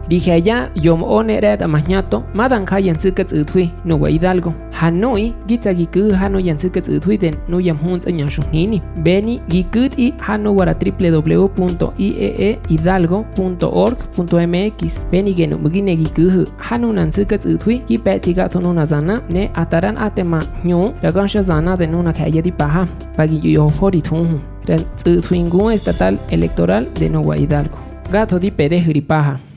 Dije ya yom one red amañato madan kayan sikat uthui Nueva Hidalgo. Hanoi gita giku hano yan sikat uthui den no yam huns anya shuhnini. Beni gikut I hano wara www.ieehidalgo.org.mx. Beni genu mugine giku hano nan sikat uthui ki petiga tonuna zana ne ataran atema nyu ragansha zana de nuna kaya di paha pagi yo fori tunhu. Ren uthuingu estatal electoral de Nueva Hidalgo. Gato di pede juripaja.